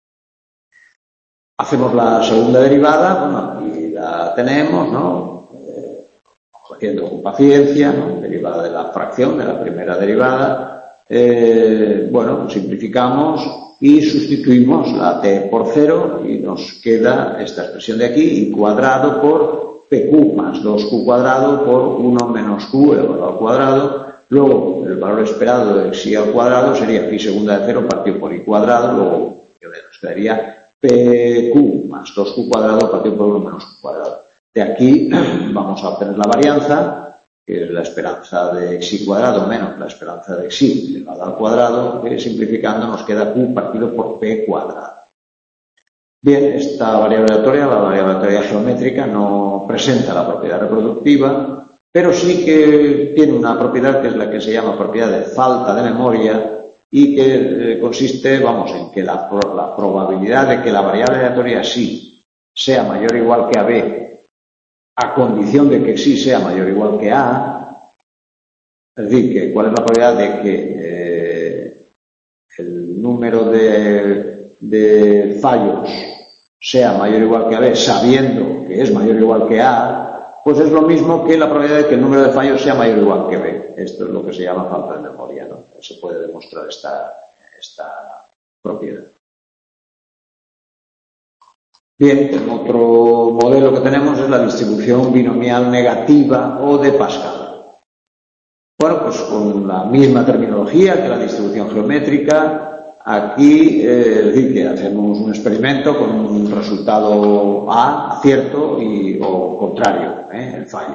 Hacemos la segunda derivada, bueno, aquí la tenemos, ¿no? Haciendo con paciencia, ¿no? Derivada de la fracción, de la primera derivada. Eh, bueno, simplificamos y sustituimos la t por cero y nos queda esta expresión de aquí, I cuadrado por pq más dos q cuadrado por uno menos q elevado al cuadrado. Luego, el valor esperado de xi al cuadrado sería phi segunda de cero partido por I cuadrado. Luego, nos quedaría pq más dos q cuadrado partido por uno menos q cuadrado. De aquí vamos a obtener la varianza, que es la esperanza de xi cuadrado menos la esperanza de xi elevado al cuadrado, que simplificando nos queda q partido por p cuadrado. Bien, esta variable aleatoria, la variable aleatoria geométrica, no presenta la propiedad reproductiva, pero sí que tiene una propiedad que es la que se llama propiedad de falta de memoria, y que eh, consiste, vamos, en que la, la probabilidad de que la variable aleatoria sí sea mayor o igual que a B, a condición de que sí sea mayor o igual que A, es decir, que cuál es la probabilidad de que eh, el número de, de fallos sea mayor o igual que A B, sabiendo que es mayor o igual que A, pues es lo mismo que la probabilidad de que el número de fallos sea mayor o igual que B. Esto es lo que se llama falta de memoria, ¿no? Se puede demostrar esta, esta propiedad. Bien, otro modelo que tenemos es la distribución binomial negativa o de Pascal. Bueno, pues con la misma terminología que la distribución geométrica. Aquí, eh, es decir, que hacemos un experimento con un resultado A, acierto, y, o contrario, ¿eh? el fallo.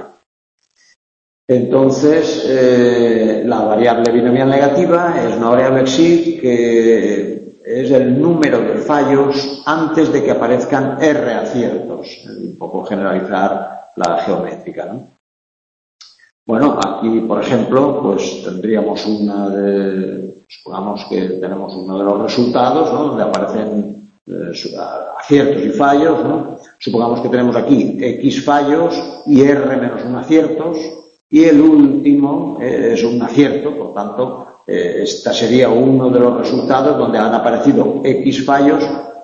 Entonces, eh, la variable binomial negativa es una variable xi que es el número de fallos antes de que aparezcan R aciertos. Un poco generalizar la geométrica, ¿no? Bueno, aquí, por ejemplo, pues tendríamos una de, supongamos que tenemos uno de los resultados, ¿no? Donde aparecen eh, aciertos y fallos, ¿no? Supongamos que tenemos aquí X fallos y R menos un aciertos, y el último eh, es un acierto, por tanto, eh, esta sería uno de los resultados donde han aparecido X fallos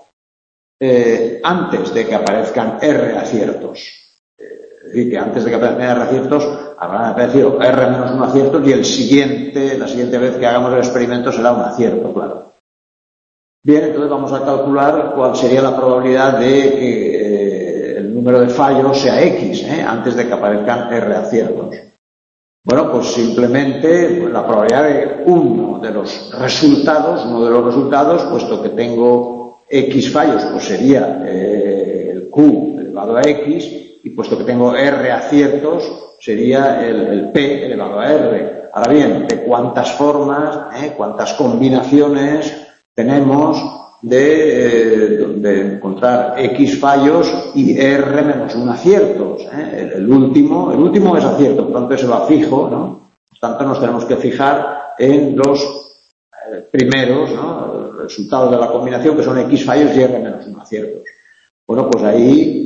eh, antes de que aparezcan R aciertos. Es decir, que antes de que aparezcan R aciertos habrán aparecido R menos un acierto y el siguiente, la siguiente vez que hagamos el experimento será un acierto, claro. Bien, entonces vamos a calcular cuál sería la probabilidad de que eh, el número de fallos sea X, ¿eh? antes de que aparezcan R aciertos. Bueno, pues simplemente pues, la probabilidad de uno de los resultados, uno de los resultados, puesto que tengo X fallos, pues sería eh, el Q elevado a X, y puesto que tengo R aciertos, sería el, el P elevado a R. Ahora bien, ¿de cuántas formas, eh, cuántas combinaciones tenemos de, eh, de encontrar X fallos y R menos un aciertos? Eh? El, el último, el último es acierto, por tanto ese va fijo, ¿no? Por tanto nos tenemos que fijar en los eh, primeros, ¿no? Los resultados de la combinación, que son X fallos y R menos un aciertos. Bueno, pues ahí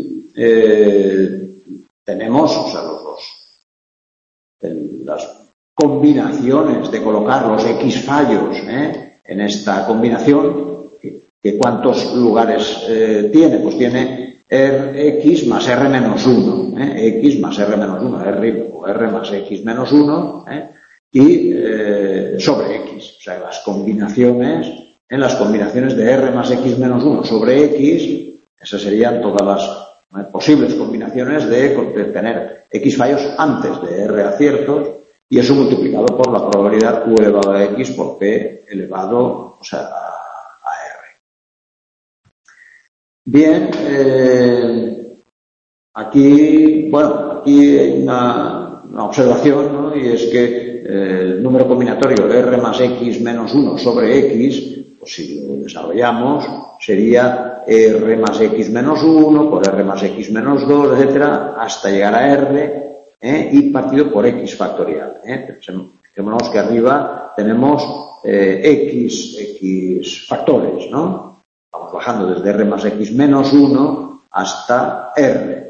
Eh, tenemos, o sea, los, los, el, las combinaciones de colocar los X fallos ¿eh? en esta combinación, que, que cuántos lugares eh, tiene, pues tiene R, X más R menos uno, ¿eh? X más R menos uno, R o R más X menos uno, ¿eh? y eh, sobre X, o sea, las combinaciones, en las combinaciones de R más X menos uno sobre X, esas serían todas las posibles combinaciones de, de tener X fallos antes de R aciertos, y eso multiplicado por la probabilidad Q elevado a X por P elevado, o sea, a, a R. Bien, eh, aquí, bueno, aquí hay una, una observación, ¿no? Y es que eh, el número combinatorio R más X menos uno sobre X, pues si lo desarrollamos, sería R más X menos uno por R más X menos dos, etcétera, hasta llegar a R, ¿eh? y partido por X factorial. ¿eh? Fijémonos que arriba tenemos eh, X, X factores, ¿no? Vamos bajando desde R más X menos uno hasta R.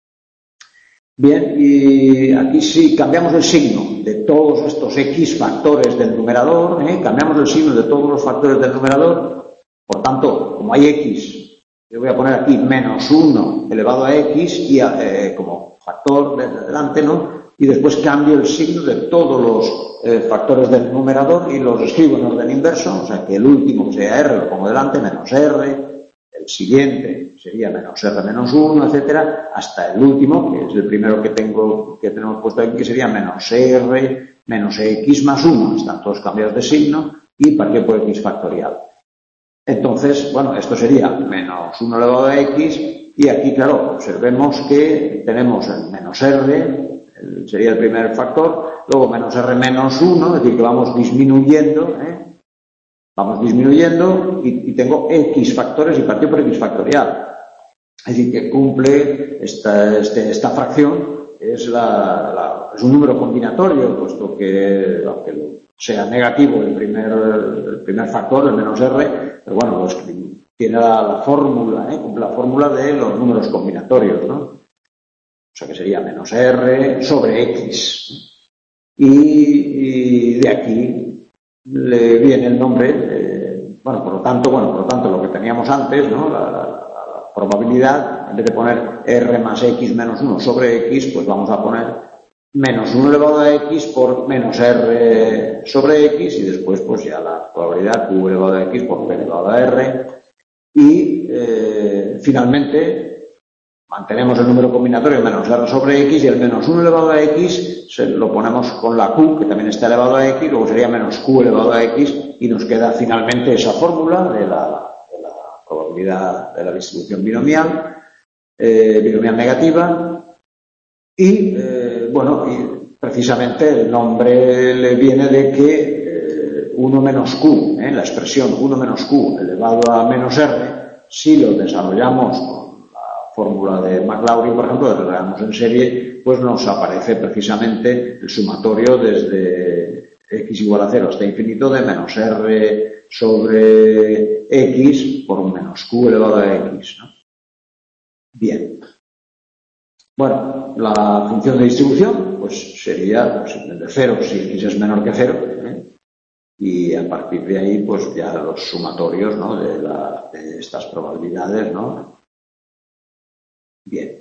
Bien, y aquí sí cambiamos el signo de todos estos X factores del numerador, ¿eh? cambiamos el signo de todos los factores del numerador, por tanto, como hay X, yo voy a poner aquí menos uno elevado a X y eh, como factor de delante, ¿no? Y después cambio el signo de todos los eh, factores del numerador y los escribo en orden inverso, o sea que el último que sea R lo pongo delante, menos R, el siguiente sería menos R menos uno, etcétera, hasta el último, que es el primero que tengo, que tenemos puesto aquí, que sería menos R menos X más uno, están todos cambiados de signo, y partido por X factorial. Entonces, bueno, esto sería menos uno elevado a X, y aquí, claro, observemos que tenemos el menos R, el, sería el primer factor, luego menos R menos uno, es decir, que vamos disminuyendo, ¿eh? Vamos disminuyendo, y, y tengo X factores y partido por X factorial. Es decir, que cumple esta, este, esta fracción, es, la, la, es un número combinatorio, puesto que, aunque lo sea negativo el primer, el primer factor, el menos R, pero bueno, pues tiene la, la fórmula, ¿eh? Cumple la fórmula de los números combinatorios, ¿no? O sea que sería menos R sobre X. Y, y de aquí le viene el nombre, eh, bueno, por lo tanto, bueno, por lo tanto, lo que teníamos antes, ¿no? La, la, la probabilidad, en vez de poner R más X menos uno sobre X, pues vamos a poner menos uno elevado a X por menos R sobre X y después pues ya la probabilidad Q elevado a X por P elevado a R y eh, finalmente mantenemos el número combinatorio menos R sobre X y el menos uno elevado a X se lo ponemos con la Q que también está elevado a X, luego sería menos Q elevado a X y nos queda finalmente esa fórmula de la, de la probabilidad de la distribución binomial, eh, binomial negativa y eh, bueno, y precisamente el nombre le viene de que eh, uno menos Q, eh, la expresión uno menos Q elevado a menos R, si lo desarrollamos con la fórmula de Maclaurin, por ejemplo, desarrollamos en serie, pues nos aparece precisamente el sumatorio desde X igual a cero hasta infinito de menos R sobre X por menos Q elevado a X, ¿no? Bien. Bueno, la función de distribución pues sería pues, de cero si X es menor que cero, ¿eh? Y a partir de ahí pues ya los sumatorios, ¿no? de, la, de estas probabilidades, ¿no? Bien.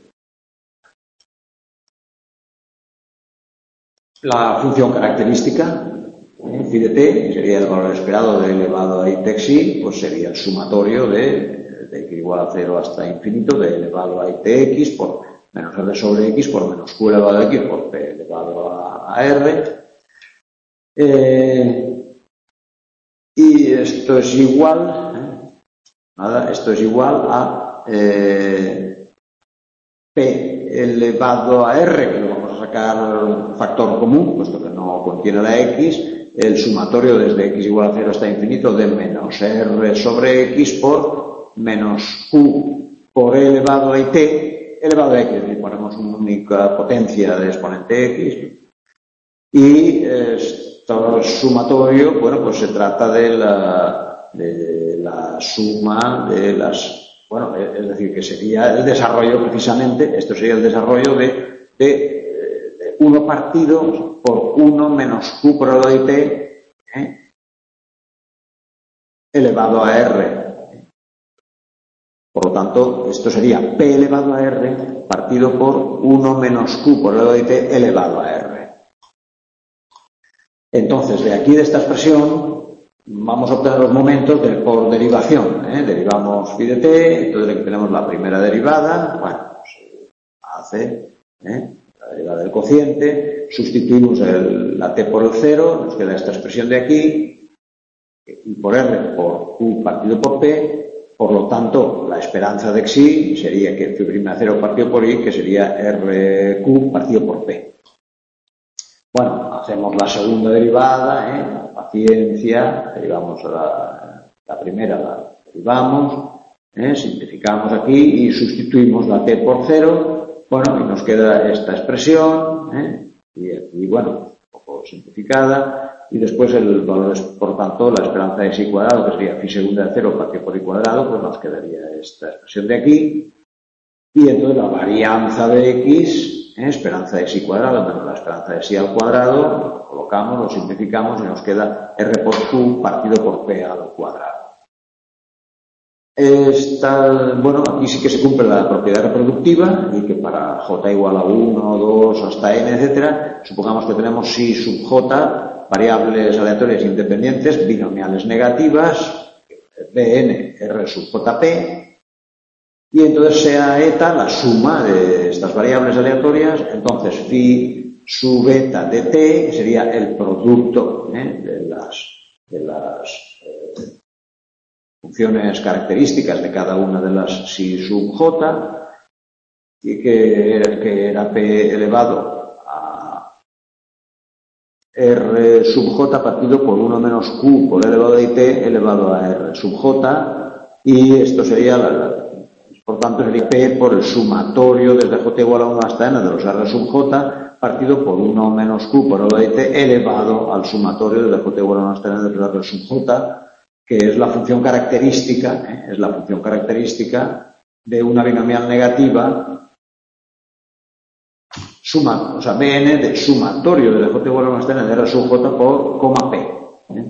La función característica, ¿eh? Phi de t, sería el valor esperado de elevado a it xi, pues sería el sumatorio de, de x igual a cero hasta infinito de elevado a itx por menos R sobre X por menos Q elevado a X por P elevado a, a R. Eh, y esto es igual, ¿eh? Nada, esto es igual a eh, P elevado a R, que lo vamos a sacar un factor común, puesto que no contiene la X, el sumatorio desde X igual a cero hasta infinito de menos R sobre X por menos Q por E elevado a T elevado a X, y ponemos una única potencia de exponente X y esto sumatorio, bueno, pues se trata de la, de la suma de las, bueno, es decir, que sería el desarrollo precisamente, esto sería el desarrollo de, de, de uno partido por uno menos Q por elevado a T, ¿eh? elevado a R. Por lo tanto, esto sería P elevado a R partido por uno menos Q por elevado a T elevado a R. Entonces, de aquí de esta expresión, vamos a obtener los momentos de, por derivación. ¿eh? Derivamos phi de t, entonces aquí tenemos la primera derivada, bueno, pues hace ¿eh? la derivada del cociente, sustituimos el, la t por el cero, nos queda esta expresión de aquí, y por R por Q partido por P. Por lo tanto, la esperanza de xi sería que phi' de cero partido por i, que sería R Q partido por P. Bueno, hacemos la segunda derivada, ¿eh? Paciencia, derivamos la, la primera, la derivamos, ¿eh? Simplificamos aquí y sustituimos la t por cero, bueno, y nos queda esta expresión, ¿eh? Y aquí, bueno, un poco simplificada. Y después el valor es, por tanto, la esperanza de xi cuadrado, que sería phi segunda de cero partido por i cuadrado, pues nos quedaría esta expresión de aquí. Y entonces la varianza de x, ¿eh? esperanza de xi cuadrado menos la esperanza de xi al cuadrado, lo colocamos, lo simplificamos y nos queda r por q partido por p al cuadrado. Esta, bueno, aquí sí que se cumple la propiedad reproductiva y que para j igual a uno, dos, hasta n, etcétera, supongamos que tenemos si sub j variables aleatorias independientes, binomiales negativas, Bn, R sub jp, y entonces sea eta la suma de estas variables aleatorias, entonces phi sub eta de t sería el producto ¿eh? de las, de las eh, funciones características de cada una de las si sub j, y que, que era p elevado R sub j partido por uno menos Q por elevado a t elevado a R sub j, y esto sería la, la Por tanto, sería P por el sumatorio desde J igual a uno hasta N de los R sub J partido por uno menos Q por L de T elevado al sumatorio desde J igual a uno hasta N de los R sub J, que es la función característica, ¿eh? es la función característica de una binomial negativa suma, o sea, B N de sumatorio desde J igual a uno hasta N de R sub J por coma P. ¿eh?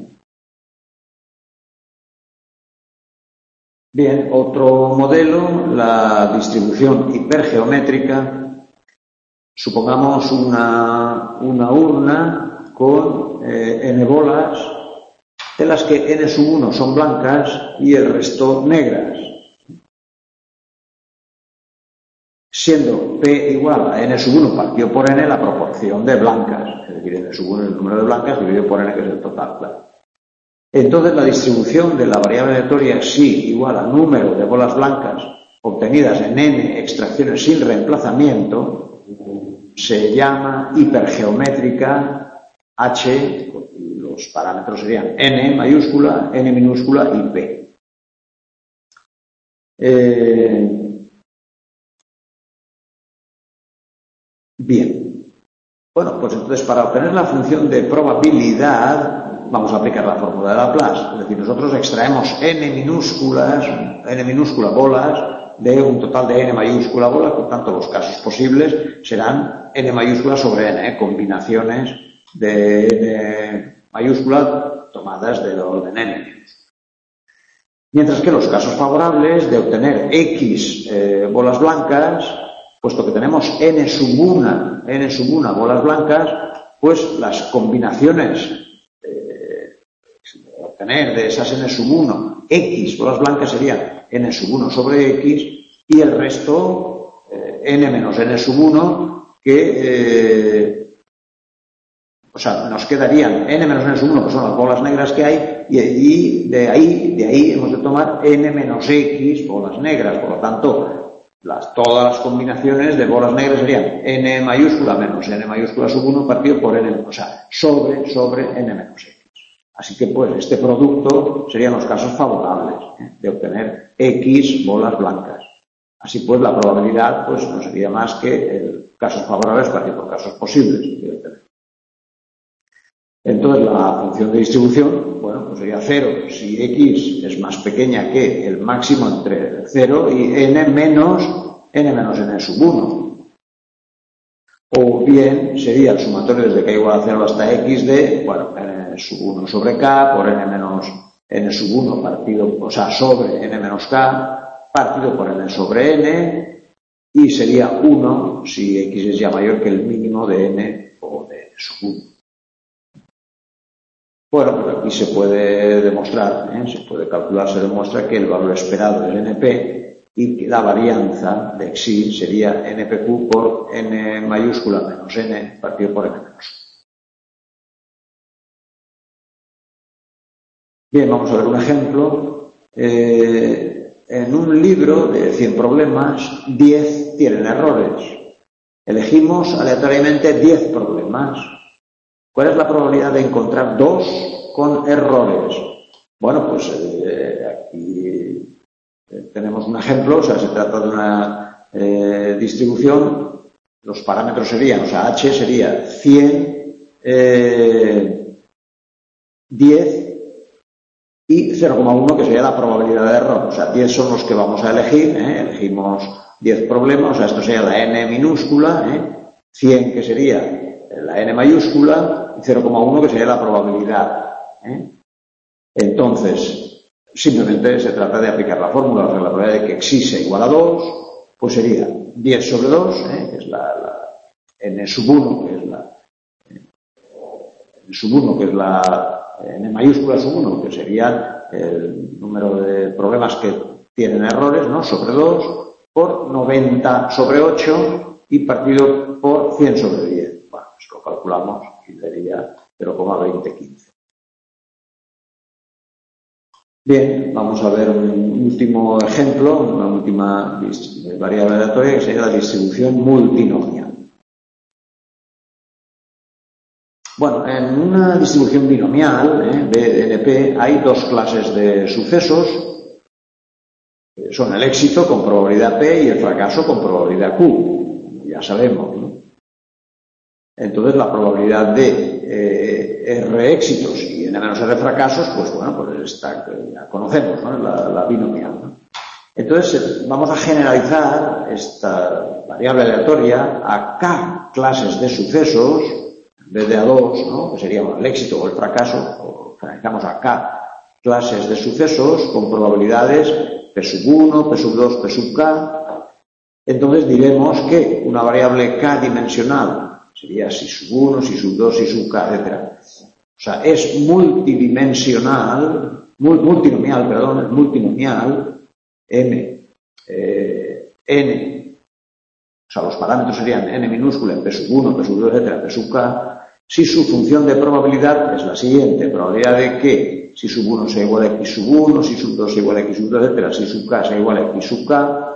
Bien, otro modelo, la distribución hipergeométrica. Supongamos una, una urna con eh, n bolas, de las que n sub uno son blancas y el resto negras. Siendo P igual a n sub uno partido por n la proporción de blancas, es decir, n sub uno es el número de blancas dividido por n, que es el total, claro. Entonces, la distribución de la variable aleatoria psi igual a número de bolas blancas obtenidas en n extracciones sin reemplazamiento se llama hipergeométrica H, los parámetros serían n mayúscula, n minúscula y p. Eh, bien. Bueno, pues entonces para obtener la función de probabilidad vamos a aplicar la fórmula de Laplace. Es decir, nosotros extraemos n minúsculas, n minúscula bolas de un total de n mayúscula bolas, por tanto los casos posibles serán n mayúscula sobre n, ¿eh? combinaciones de n mayúscula tomadas del orden n. Mientras que los casos favorables de obtener x eh, bolas blancas, puesto que tenemos n sub una, n sub una bolas blancas, pues las combinaciones obtener de esas n sub uno, x bolas blancas serían n sub uno sobre x y el resto eh, n menos n sub uno que eh, o sea, nos quedarían n menos n sub uno que son las bolas negras que hay y, y de ahí de ahí hemos de tomar n menos x bolas negras, por lo tanto las, todas las combinaciones de bolas negras serían n mayúscula menos n mayúscula sub uno partido por n, o sea, sobre sobre n menos x. Así que, pues, este producto serían los casos favorables ¿eh? de obtener X bolas blancas. Así pues, la probabilidad, pues, no sería más que el casos favorables partido por casos posibles de obtener. Entonces, la función de distribución, bueno, pues sería cero si X es más pequeña que el máximo entre cero y n menos n menos n sub uno. O bien sería el sumatorio desde k igual a cero hasta x de, bueno, n sub uno sobre k por n menos n sub uno partido, o sea, sobre n menos k partido por n sobre n, y sería uno si x es ya mayor que el mínimo de n o de n sub uno. Bueno, pues aquí se puede demostrar, ¿eh? se puede calcular, se demuestra que el valor esperado es np y que la varianza de xi sería npq por n mayúscula menos n partido por n menos. Bien, vamos a ver un ejemplo. Eh, en un libro de cien problemas, diez tienen errores. Elegimos aleatoriamente diez problemas. ¿Cuál es la probabilidad de encontrar dos con errores? Bueno, pues eh, aquí eh, tenemos un ejemplo, o sea, se trata de una eh, distribución, los parámetros serían, o sea, H sería cien, eh, diez y cero coma uno, que sería la probabilidad de error. O sea, diez son los que vamos a elegir, ¿eh? elegimos diez problemas, o sea, esto sería la n minúscula, ¿eh? cien que sería la n mayúscula y cero coma uno que sería la probabilidad. ¿eh? Entonces, simplemente se trata de aplicar la fórmula, o sea, la probabilidad de que xi sea igual a dos, pues sería diez sobre dos, ¿eh? que es la, la n sub uno, que es la eh, n sub uno, que es la n mayúscula sub uno, que sería el número de problemas que tienen errores, ¿no? Sobre dos, por noventa sobre ocho y partido por cien sobre diez. Bueno, pues lo calculamos y sería cero coma veinte quince. Bien, vamos a ver un último ejemplo, una última variable aleatoria que sería la distribución multinomial. Bueno, en una distribución binomial, ¿eh? B N P, hay dos clases de sucesos. son el éxito con probabilidad P y el fracaso con probabilidad Q, ya sabemos, ¿no? Entonces la probabilidad de eh, R éxitos y N menos R fracasos, pues bueno, pues está, ya conocemos, ¿no? La, la binomial, ¿no? Entonces vamos a generalizar esta variable aleatoria a K clases de sucesos, en vez de a dos, ¿no? Que sería el éxito o el fracaso, o generalizamos a K clases de sucesos con probabilidades P sub uno, P sub dos, P sub K. Entonces diremos que una variable K dimensional sería si sub uno, si sub dos, si sub K, etcétera. O sea, es multidimensional, multinomial, perdón, es multinomial, M, eh, N, o sea, los parámetros serían N minúscula, P sub uno, P sub dos, etcétera, P sub K, si su función de probabilidad es la siguiente, probabilidad de que si sub uno sea igual a X sub uno, si sub dos sea igual a X sub dos, etcétera, si sub K sea igual a X sub K,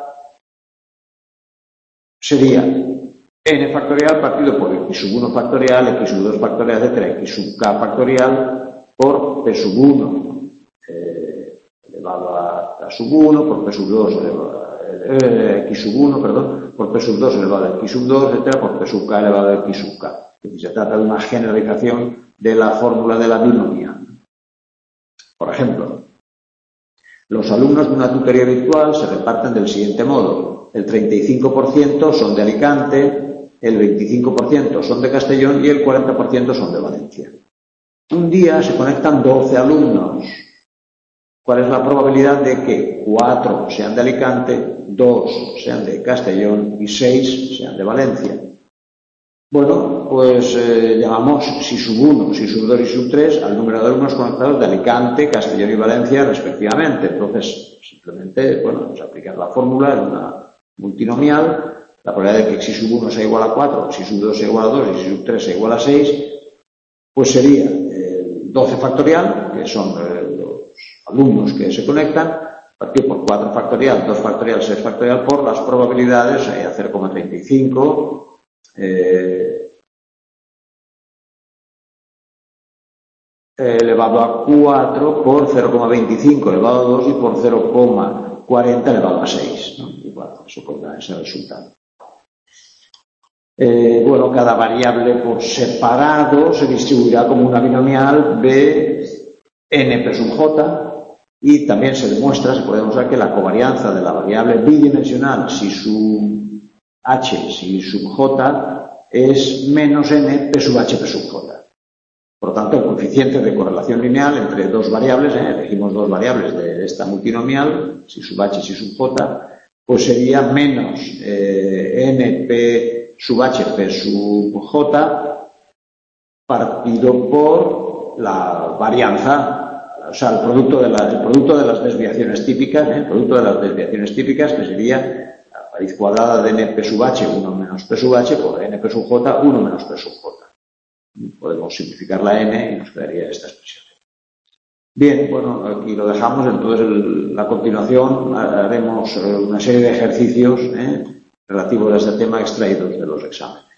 sería N factorial partido por X sub uno factorial, X sub dos factorial, etcétera, X sub K factorial por P sub uno eh, elevado a K sub uno, por P sub dos elevado a eh, X sub uno, perdón, por P sub dos elevado a X sub dos, etcétera, por P sub K elevado a X sub K. Es decir, se trata de una generalización de la fórmula de la binomial. Por ejemplo, los alumnos de una tutoría virtual se reparten del siguiente modo. El treinta y cinco por ciento son de Alicante, el veinticinco por ciento son de Castellón y el cuarenta por ciento son de Valencia. Un día se conectan doce alumnos. ¿Cuál es la probabilidad de que cuatro sean de Alicante, dos sean de Castellón y seis sean de Valencia? Bueno, pues eh, llamamos si sub uno, si sub dos y sub tres al número de alumnos conectados de Alicante, Castellón y Valencia respectivamente. Entonces, simplemente, bueno, pues aplicar la fórmula en una multinomial. La probabilidad de que si sub uno sea igual a cuatro, si sub dos sea igual a dos y si sub tres sea igual a seis, pues sería eh, doce factorial, que son eh, los alumnos que se conectan, partido por cuatro factorial, dos factorial, seis factorial, por las probabilidades eh, a cero coma treinta y cinco, eh, elevado a cuatro por cero coma veinticinco elevado a dos y por cero coma cuarenta elevado a seis, ¿no? Y bueno, eso pues da ese resultado. Eh, bueno, cada variable por separado se distribuirá como una binomial B n P sub j y también se demuestra, se puede demostrar que la covarianza de la variable bidimensional si sub h, si sub j es menos n P sub h, P sub j. Por lo tanto, el coeficiente de correlación lineal entre dos variables, eh, elegimos dos variables de esta multinomial, si sub h, si sub j, pues sería menos eh, n P sub h, P sub j, partido por la varianza, o sea, el producto de, la, el producto de las desviaciones típicas, ¿eh? el producto de las desviaciones típicas, que sería la raíz cuadrada de n P sub h, uno menos P sub h, por n P sub j, uno menos P sub j. Podemos simplificar la n y nos quedaría esta expresión. Bien, bueno, aquí lo dejamos. Entonces, el, a continuación haremos una serie de ejercicios ¿eh? relativos a este tema extraídos de los exámenes.